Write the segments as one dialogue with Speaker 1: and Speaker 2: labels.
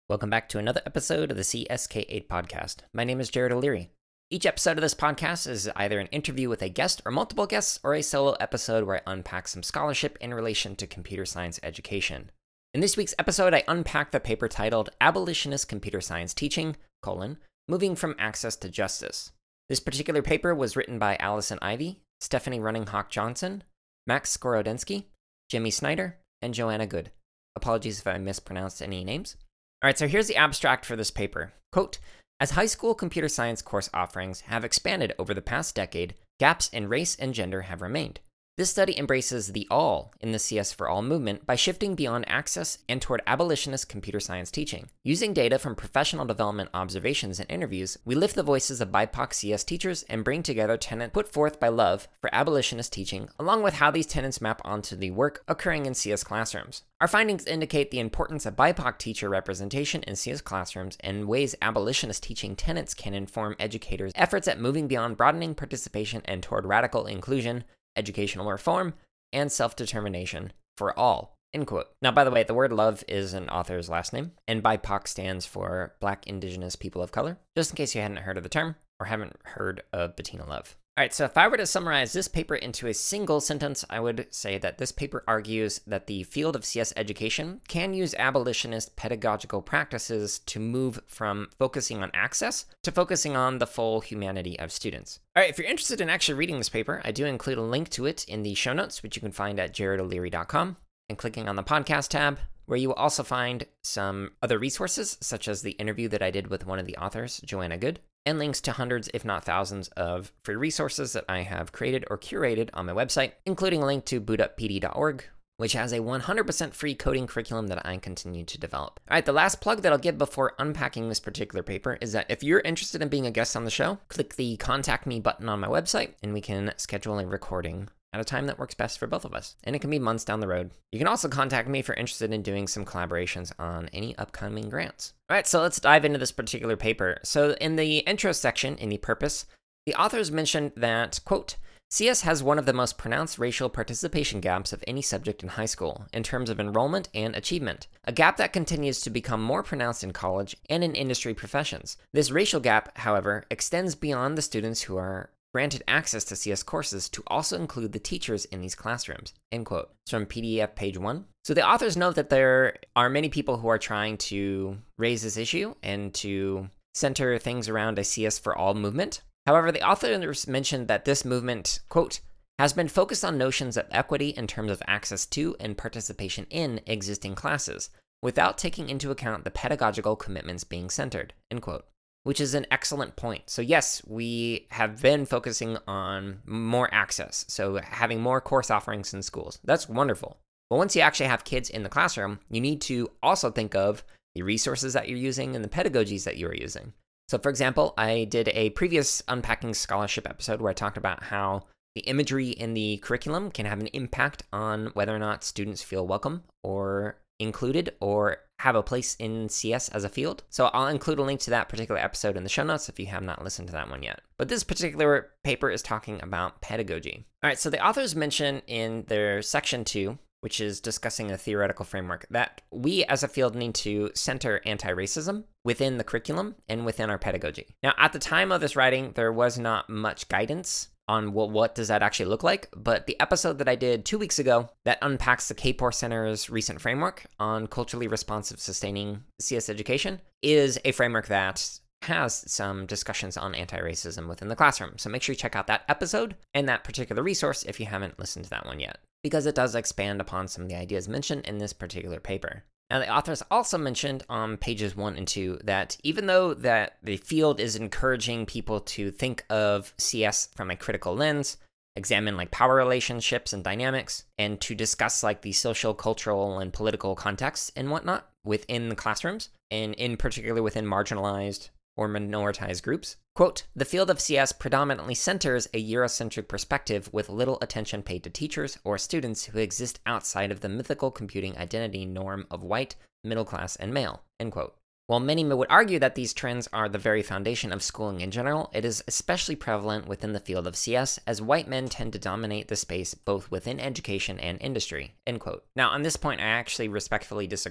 Speaker 1: Welcome back to another episode of the CSK8 podcast. My name is Jared O'Leary. Each episode of this podcast is either an interview with a guest or multiple guests, or a solo episode where I unpack some scholarship in relation to computer science education. In this week's episode, I unpack the paper titled Abolitionist Computer Science Teaching, Moving from Access to Justice. This particular paper was written by Allison Ivy, Stephanie Runninghawk Johnson, Max Skorodensky, Jimmy Snyder, and Joanna Good. Apologies if I mispronounced any names. All right, so here's the abstract for this paper. Quote, as high school computer science course offerings have expanded over the past decade, gaps in race and gender have remained. This study embraces the all in the CS for All movement by shifting beyond access and toward abolitionist computer science teaching. Using data from professional development observations and interviews, we lift the voices of BIPOC CS teachers and bring together tenets put forth by Love for abolitionist teaching, along with how these tenets map onto the work occurring in CS classrooms. Our findings indicate the importance of BIPOC teacher representation in CS classrooms and ways abolitionist teaching tenets can inform educators' efforts at moving beyond broadening participation and toward radical inclusion, educational reform, and self-determination for all, end quote. Now, by the way, the word love is an author's last name, and BIPOC stands for Black Indigenous People of Color, just in case you hadn't heard of the term or haven't heard of Bettina Love. All right, so if I were to summarize this paper into a single sentence, I would say that this paper argues that the field of CS education can use abolitionist pedagogical practices to move from focusing on access to focusing on the full humanity of students. All right, if you're interested in actually reading this paper, I do include a link to it in the show notes, which you can find at jaredoleary.com, and clicking on the podcast tab, where you will also find some other resources, such as the interview that I did with one of the authors, Joanna Good, and links to hundreds, if not thousands, of free resources that I have created or curated on my website, including a link to bootuppd.org, which has a 100% free coding curriculum that I continue to develop. All right, the last plug that I'll give before unpacking this particular paper is that if you're interested in being a guest on the show, click the Contact Me button on my website, and we can schedule a recording at a time that works best for both of us. And it can be months down the road. You can also contact me if you're interested in doing some collaborations on any upcoming grants. All right, so let's dive into this particular paper. So in the intro section, in the purpose, the authors mentioned that, quote, CS has one of the most pronounced racial participation gaps of any subject in high school in terms of enrollment and achievement, a gap that continues to become more pronounced in college and in industry professions. This racial gap, however, extends beyond the students who are granted access to CS courses to also include the teachers in these classrooms, end quote. It's from PDF page 1. So the authors note that there are many people who are trying to raise this issue and to center things around a CS for All movement. However, the authors mentioned that this movement, quote, has been focused on notions of equity in terms of access to and participation in existing classes, without taking into account the pedagogical commitments being centered, end quote. Which is an excellent point. So yes, we have been focusing on more access, so having more course offerings in schools. That's wonderful. But once you actually have kids in the classroom, you need to also think of the resources that you're using and the pedagogies that you are using. So for example, I did a previous Unpacking Scholarship episode where I talked about how the imagery in the curriculum can have an impact on whether or not students feel welcome or included or have a place in CS as a field. So I'll include a link to that particular episode in the show notes if you have not listened to that one yet. But this particular paper is talking about pedagogy. All right, so the authors mention in their section 2, which is discussing a theoretical framework, that we as a field need to center anti-racism within the curriculum and within our pedagogy. Now, at the time of this writing, there was not much guidance on what does that actually look like, but the episode that I did 2 weeks ago that unpacks the Kapor Center's recent framework on culturally responsive sustaining CS education is a framework that has some discussions on anti-racism within the classroom. So make sure you check out that episode and that particular resource if you haven't listened to that one yet, because it does expand upon some of the ideas mentioned in this particular paper. Now, the authors also mentioned on pages 1 and 2 that even though that the field is encouraging people to think of CS from a critical lens, examine like power relationships and dynamics, and to discuss like the social, cultural, and political contexts and whatnot within the classrooms, and in particular within marginalized or minoritized groups. Quote, the field of CS predominantly centers a Eurocentric perspective with little attention paid to teachers or students who exist outside of the mythical computing identity norm of white, middle class, and male, end quote. While many would argue that these trends are the very foundation of schooling in general, it is especially prevalent within the field of CS, as white men tend to dominate the space both within education and industry, end quote. Now, on this point, I actually respectfully disagree.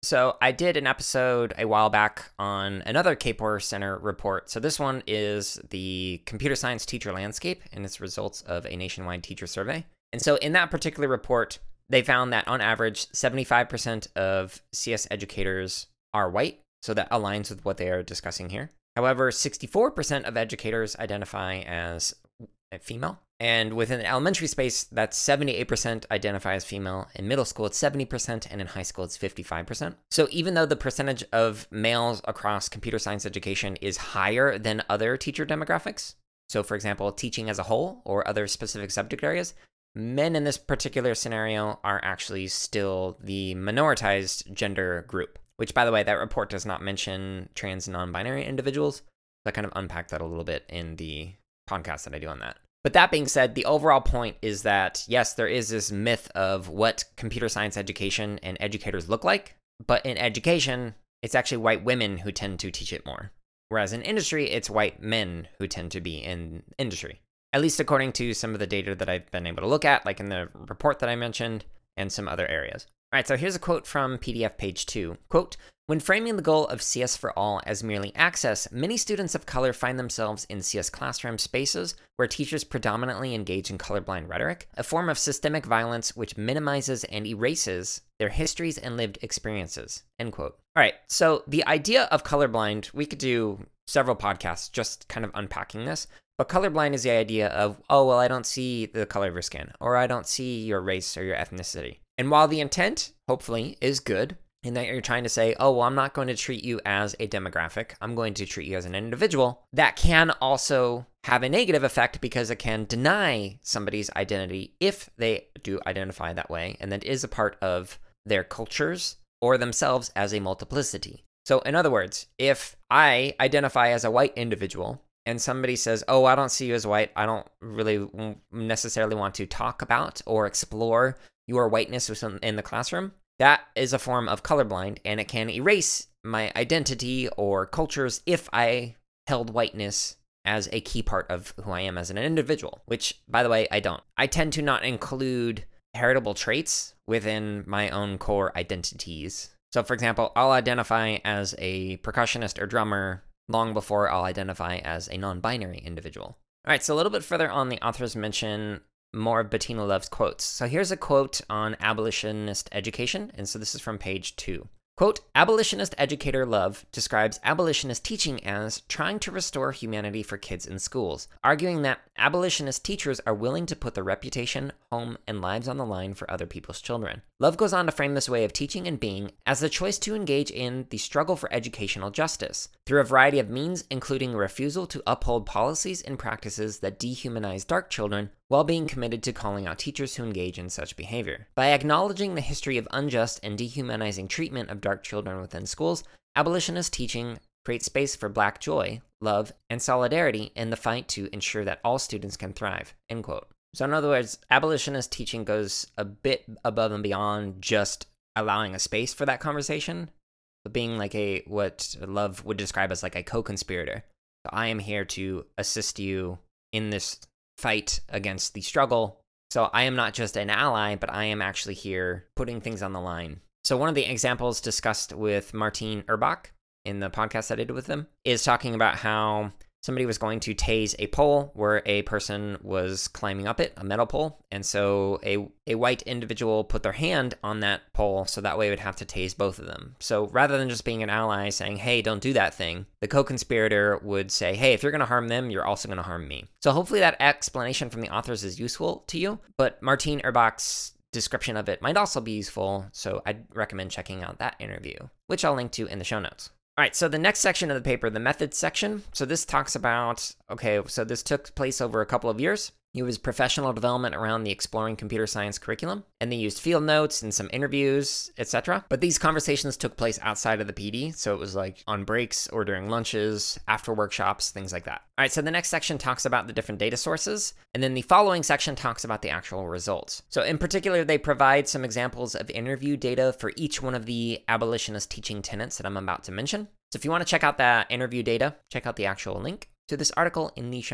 Speaker 1: So I did an episode a while back on another Kapor Center report. So this one is the computer science teacher landscape and its results of a nationwide teacher survey. And so in that particular report, they found that on average, 75% of CS educators are white. So that aligns with what they are discussing here. However, 64% of educators identify as female. And within the elementary space, that's 78% identify as female. In middle school, it's 70%, and in high school, it's 55%. So even though the percentage of males across computer science education is higher than other teacher demographics, so for example, teaching as a whole or other specific subject areas, men in this particular scenario are actually still the minoritized gender group, which, by the way, that report does not mention trans and non-binary individuals. So I kind of unpack that a little bit in the podcast that I do on that. But that being said, the overall point is that, yes, there is this myth of what computer science education and educators look like, but in education, it's actually white women who tend to teach it more. Whereas in industry, it's white men who tend to be in industry, at least according to some of the data that I've been able to look at, like in the report that I mentioned and some other areas. All right, so here's a quote from PDF page 2. Quote, "When framing the goal of CS for All as merely access, many students of color find themselves in CS classroom spaces where teachers predominantly engage in colorblind rhetoric, a form of systemic violence which minimizes and erases their histories and lived experiences." End quote. All right, so the idea of colorblind, we could do several podcasts just kind of unpacking this, but colorblind is the idea of, oh, well, I don't see the color of your skin, or I don't see your race or your ethnicity. And while the intent, hopefully, is good, in that you're trying to say, oh, well, I'm not going to treat you as a demographic, I'm going to treat you as an individual, that can also have a negative effect because it can deny somebody's identity if they do identify that way, and that is a part of their cultures or themselves as a multiplicity. So in other words, if I identify as a white individual, and somebody says, oh, I don't see you as white, I don't really necessarily want to talk about or explore your whiteness in the classroom, that is a form of colorblind, and it can erase my identity or cultures if I held whiteness as a key part of who I am as an individual, which, by the way, I don't. I tend to not include heritable traits within my own core identities. So, for example, I'll identify as a percussionist or drummer long before I'll identify as a non-binary individual. All right, so a little bit further on, the authors mention more of Bettina Love's quotes. So here's a quote on abolitionist education, and so this is from page 2. Quote, "Abolitionist educator Love describes abolitionist teaching as trying to restore humanity for kids in schools, arguing that abolitionist teachers are willing to put their reputation, home, and lives on the line for other people's children. Love goes on to frame this way of teaching and being as the choice to engage in the struggle for educational justice, through a variety of means, including a refusal to uphold policies and practices that dehumanize dark children, while being committed to calling out teachers who engage in such behavior. By acknowledging the history of unjust and dehumanizing treatment of dark children within schools, abolitionist teaching creates space for Black joy, love, and solidarity in the fight to ensure that all students can thrive." End quote. So in other words, abolitionist teaching goes a bit above and beyond just allowing a space for that conversation, but being like what Love would describe as like a co-conspirator. So I am here to assist you in this fight against the struggle. So I am not just an ally, but I am actually here putting things on the line. So one of the examples discussed with Martine Erbach in the podcast that I did with them is talking about how somebody was going to tase a pole where a person was climbing up it, a metal pole. And so a white individual put their hand on that pole, so that way it would have to tase both of them. So rather than just being an ally saying, hey, don't do that thing, the co-conspirator would say, hey, if you're going to harm them, you're also going to harm me. So hopefully that explanation from the authors is useful to you, but Martine Erbach's description of it might also be useful, so I'd recommend checking out that interview, which I'll link to in the show notes. All right, so the next section of the paper, the methods section. So this talks about, so this took place over a couple of years. It was professional development around the Exploring Computer Science curriculum, and they used field notes and some interviews, etc. But these conversations took place outside of the PD, so it was like on breaks or during lunches, after workshops, things like that. All right, so the next section talks about the different data sources, and then the following section talks about the actual results. So in particular, they provide some examples of interview data for each one of the abolitionist teaching tenets that I'm about to mention. So if you want to check out that interview data, check out the actual link to this article in the show notes.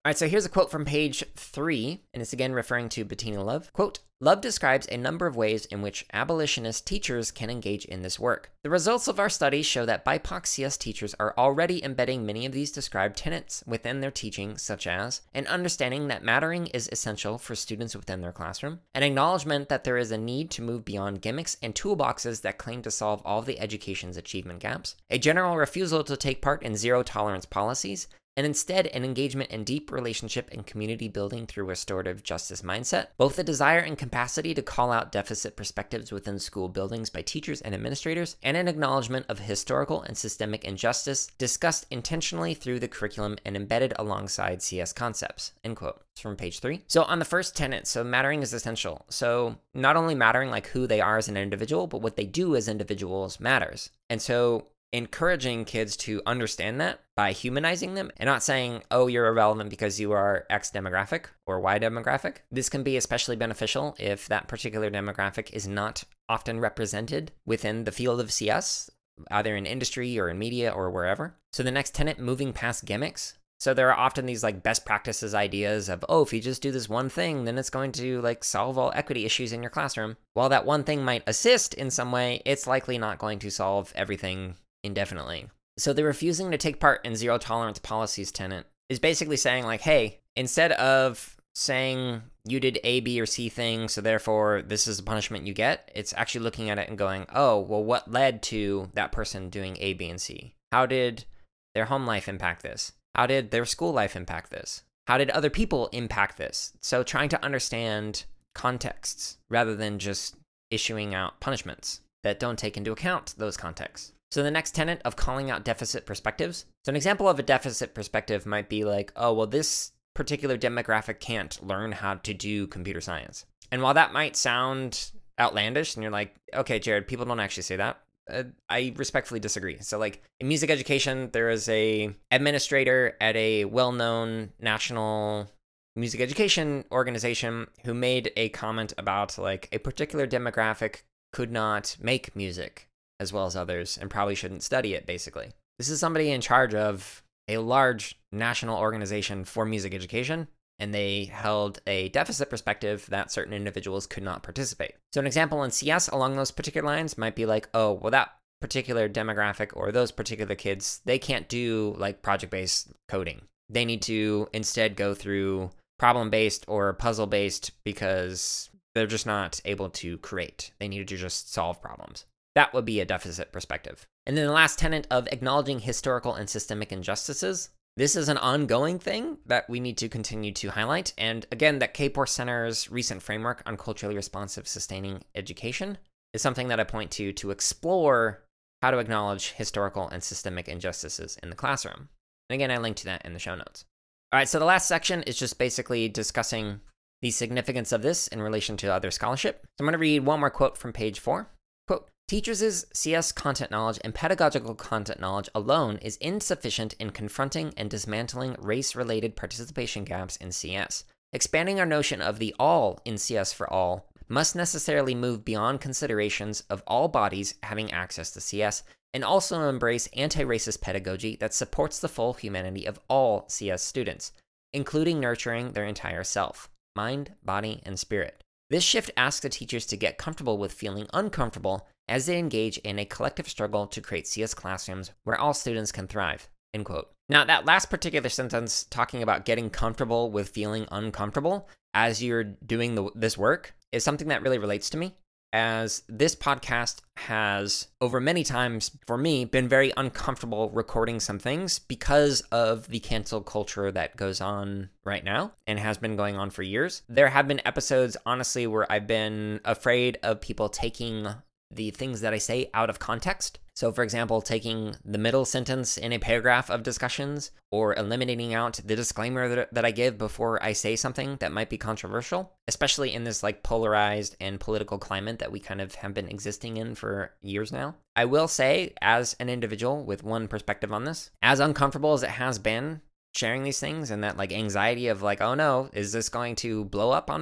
Speaker 1: All right, so here's a quote from page 3, and it's again referring to Bettina Love. Quote, Love describes a number of ways in which abolitionist teachers can engage in this work. The results of our studies show that BIPOC CS teachers are already embedding many of these described tenets within their teaching, such as an understanding that mattering is essential for students within their classroom, an acknowledgement that there is a need to move beyond gimmicks and toolboxes that claim to solve all of the education's achievement gaps, a general refusal to take part in zero-tolerance policies, and instead an engagement in deep relationship and community building through restorative justice mindset, both the desire and capacity to call out deficit perspectives within school buildings by teachers and administrators, and an acknowledgement of historical and systemic injustice discussed intentionally through the curriculum and embedded alongside CS concepts, end quote. It's from page 3. So on the first tenet, so mattering is essential. So not only mattering like who they are as an individual, but what they do as individuals matters. And so encouraging kids to understand that by humanizing them and not saying, oh, you're irrelevant because you are X demographic or Y demographic. This can be especially beneficial if that particular demographic is not often represented within the field of CS, either in industry or in media or wherever. So the next tenet, moving past gimmicks. So there are often these like best practices ideas of, oh, if you just do this one thing, then it's going to like solve all equity issues in your classroom. While that one thing might assist in some way, it's likely not going to solve everything indefinitely. So the refusing to take part in zero tolerance policies tenet is basically saying like, hey, instead of saying you did A, B, or C thing, so therefore this is the punishment you get, it's actually looking at it and going, oh, well, what led to that person doing A, B, and C? How did their home life impact this? How did their school life impact this? How did other people impact this? So trying to understand contexts rather than just issuing out punishments that don't take into account those contexts. So the next tenet of calling out deficit perspectives. So an example of a deficit perspective might be like, oh, well, this particular demographic can't learn how to do computer science. And while that might sound outlandish, and you're like, okay, Jared, people don't actually say that, I respectfully disagree. So like in music education, there is a administrator at a well-known national music education organization who made a comment about like a particular demographic could not make music as well as others, and probably shouldn't study it, basically. This is somebody in charge of a large national organization for music education, and they held a deficit perspective that certain individuals could not participate. So an example in CS along those particular lines might be like, oh, well, that particular demographic or those particular kids, they can't do like project-based coding. They need to instead go through problem-based or puzzle-based because they're just not able to create. They need to just solve problems. That would be a deficit perspective. And then the last tenet of acknowledging historical and systemic injustices. This is an ongoing thing that we need to continue to highlight. And again, that Kapor Center's recent framework on culturally responsive sustaining education is something that I point to explore how to acknowledge historical and systemic injustices in the classroom. And again, I link to that in the show notes. All right, so the last section is just basically discussing the significance of this in relation to other scholarship. So I'm going to read one more quote from page 4. Quote, Teachers' CS content knowledge and pedagogical content knowledge alone is insufficient in confronting and dismantling race-related participation gaps in CS. Expanding our notion of the all in CS for all must necessarily move beyond considerations of all bodies having access to CS and also embrace anti-racist pedagogy that supports the full humanity of all CS students, including nurturing their entire self, mind, body, and spirit. This shift asks the teachers to get comfortable with feeling uncomfortable as they engage in a collective struggle to create CS classrooms where all students can thrive, end quote. Now, that last particular sentence, talking about getting comfortable with feeling uncomfortable as you're doing this work, is something that really relates to me, as this podcast has, over many times for me, been very uncomfortable recording some things because of the cancel culture that goes on right now and has been going on for years. There have been episodes, honestly, where I've been afraid of people taking the things that I say out of context. So, for example, taking the middle sentence in a paragraph of discussions or eliminating out the disclaimer that I give before I say something that might be controversial, especially in this like polarized and political climate that we kind of have been existing in for years now. I will say, as an individual with one perspective on this, as uncomfortable as it has been sharing these things and that like anxiety of like, oh no, is this going to blow up on me?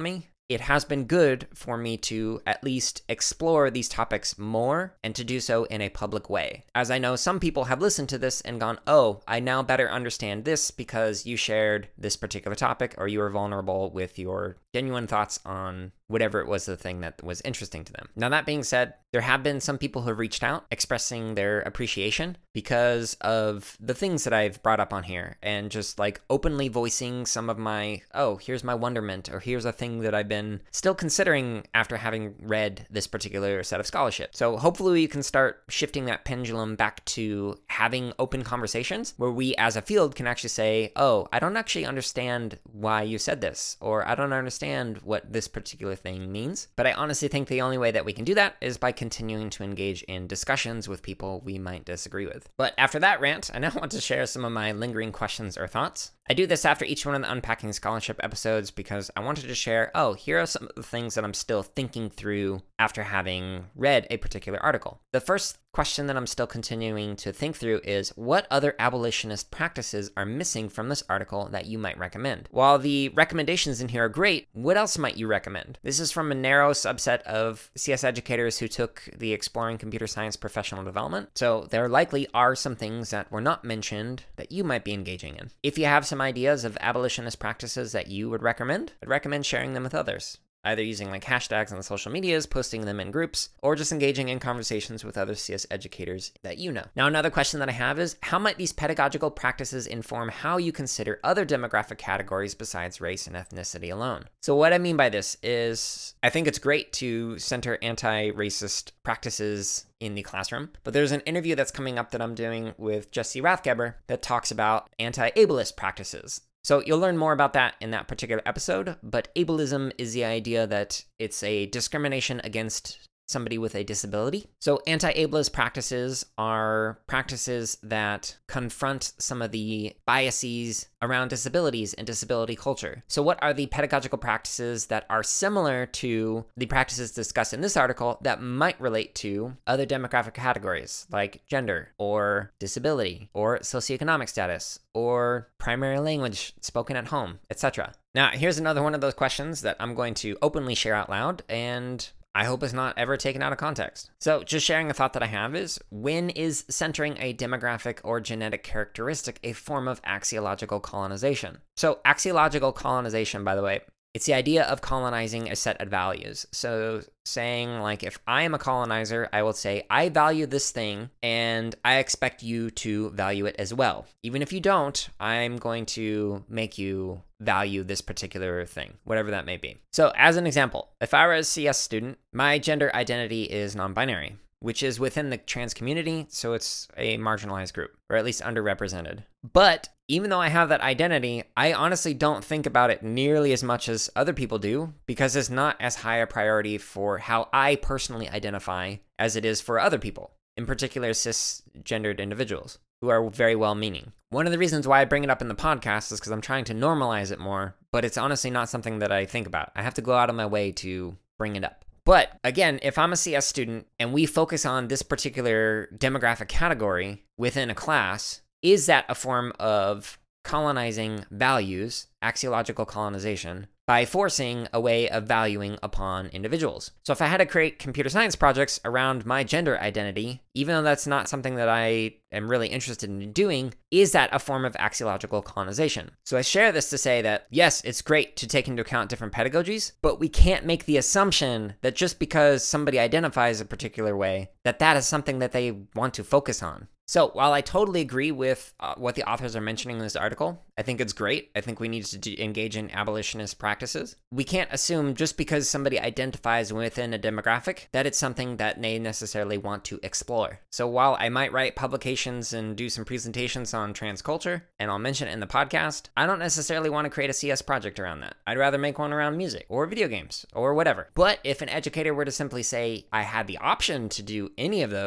Speaker 1: it has been good for me to at least explore these topics more and to do so in a public way. As I know some people have listened to this and gone, oh, I now better understand this because you shared this particular topic or you were vulnerable with your genuine thoughts on whatever it was the thing that was interesting to them. Now, that being said, there have been some people who have reached out expressing their appreciation because of the things that I've brought up on here and just like openly voicing some of my, oh, here's my wonderment, or here's a thing that I've been still considering after having read this particular set of scholarship. So hopefully we can start shifting that pendulum back to having open conversations where we as a field can actually say, oh, I don't actually understand why you said this, or I don't understand what this particular thing means. But I honestly think the only way that we can do that is by continuing to engage in discussions with people we might disagree with. But after that rant, I now want to share some of my lingering questions or thoughts. I do this after each one of the Unpacking Scholarship episodes because I wanted to share, oh, here are some of the things that I'm still thinking through after having read a particular article. The first question that I'm still continuing to think through is, what other abolitionist practices are missing from this article that you might recommend? While the recommendations in here are great, what else might you recommend? This is from a narrow subset of CS educators who took the Exploring Computer Science Professional Development, so there likely are some things that were not mentioned that you might be engaging in. If you have some ideas of abolitionist practices that you would recommend, I'd recommend sharing them with others, either using like hashtags on the social medias, posting them in groups, or just engaging in conversations with other CS educators that you know. Now, another question that I have is, how might these pedagogical practices inform how you consider other demographic categories besides race and ethnicity alone? So what I mean by this is, I think it's great to center anti-racist practices in the classroom, but there's an interview that's coming up that I'm doing with Jesse Rathgeber that talks about anti-ableist practices. So you'll learn more about that in that particular episode, but ableism is the idea that it's a discrimination against somebody with a disability. So anti-ableist practices are practices that confront some of the biases around disabilities and disability culture. So what are the pedagogical practices that are similar to the practices discussed in this article that might relate to other demographic categories like gender or disability or socioeconomic status or primary language spoken at home, etc.? Now, here's another one of those questions that I'm going to openly share out loud, and I hope it's not ever taken out of context. So just sharing a thought that I have is, when is centering a demographic or genetic characteristic a form of axiological colonization? So axiological colonization, by the way, it's the idea of colonizing a set of values. So saying, like, if I am a colonizer, I will say, I value this thing and I expect you to value it as well. Even if you don't, I'm going to make you value this particular thing, whatever that may be. So as an example, if I were a CS student, my gender identity is non-binary, which is within the trans community, so it's a marginalized group, or at least underrepresented. But even though I have that identity, I honestly don't think about it nearly as much as other people do, because it's not as high a priority for how I personally identify as it is for other people, in particular cisgendered individuals who are very well-meaning. One of the reasons why I bring it up in the podcast is because I'm trying to normalize it more, but it's honestly not something that I think about. I have to go out of my way to bring it up. But again, if I'm a CS student and we focus on this particular demographic category within a class, is that a form of colonizing values, axiological colonization, by forcing a way of valuing upon individuals? So if I had to create computer science projects around my gender identity, even though that's not something that I am really interested in doing, is that a form of axiological colonization? So I share this to say that, yes, it's great to take into account different pedagogies, but we can't make the assumption that just because somebody identifies a particular way, that is something that they want to focus on. So while I totally agree with what the authors are mentioning in this article, I think it's great. I think we need to engage in abolitionist practices. We can't assume just because somebody identifies within a demographic that it's something that they necessarily want to explore. So while I might write publications and do some presentations on trans culture, and I'll mention it in the podcast, I don't necessarily want to create a CS project around that. I'd rather make one around music or video games or whatever. But if an educator were to simply say, I had the option to do any of those,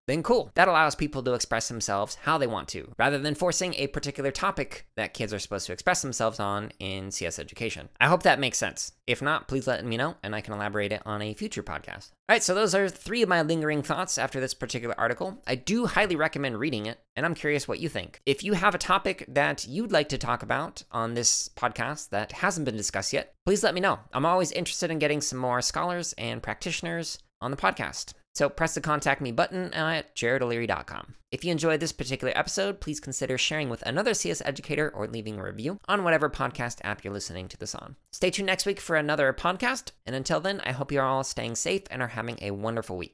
Speaker 1: then cool. That allows people to express themselves how they want to, rather than forcing a particular topic that kids are supposed to express themselves on in CS education. I hope that makes sense. If not, please let me know, and I can elaborate it on a future podcast. All right, so those are 3 of my lingering thoughts after this particular article. I do highly recommend reading it, and I'm curious what you think. If you have a topic that you'd like to talk about on this podcast that hasn't been discussed yet, please let me know. I'm always interested in getting some more scholars and practitioners on the podcast. So press the contact me button at jaredoleary.com. If you enjoyed this particular episode, please consider sharing with another CS educator or leaving a review on whatever podcast app you're listening to this on. Stay tuned next week for another podcast, and until then, I hope you're all staying safe and are having a wonderful week.